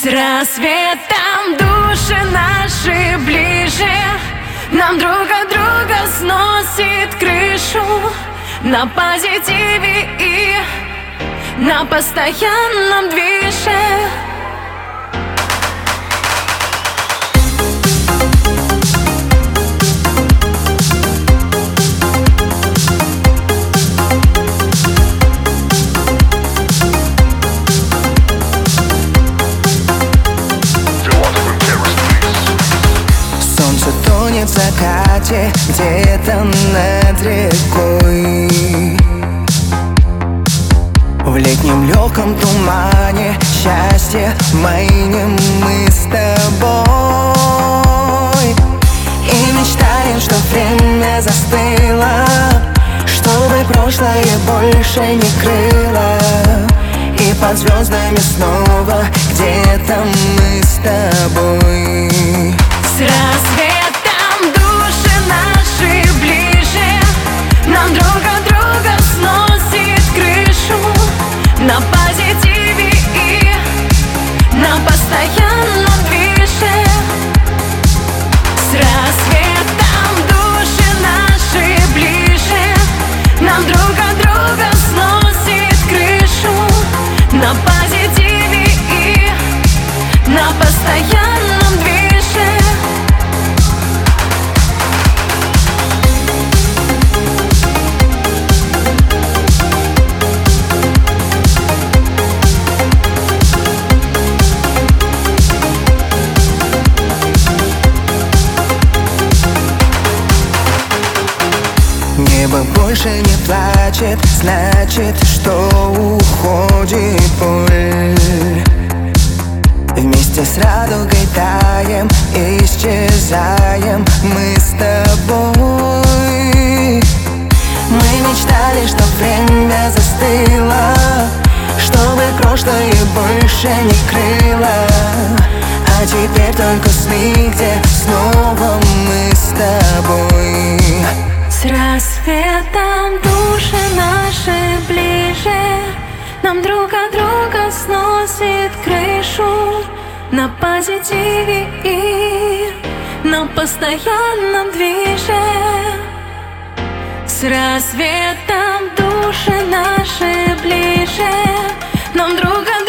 С рассветом души наши ближе, нам друг от друга сносит крышу. На позитиве и на постоянном движе. Солнце тонет в закате где-то над рекой. В летнем легком тумане счастье майнем мы с тобой. И мечтаем, что время застыло, чтобы прошлое больше не крыло. И под звездами снова где-то мы с тобой. С рассветом души наши ближе, нам друг от друга сносит крышу. На позитиве и на постоянном движе. С рассветом души наши ближе, нам друг от друга сносит крышу. На позитиве и на постоянном движе. Небо больше не плачет, значит, что уходит боль. Вместе с радугой таем, исчезаем мы с тобой. Мы мечтали, что время застыло, чтобы прошлое больше не крыло. А теперь только сны, где снова мы с тобой. С рассветом души наши ближе, нам друг от друга сносит крышу. На позитиве и на постоянном движе. С рассветом души наши ближе, нам друг от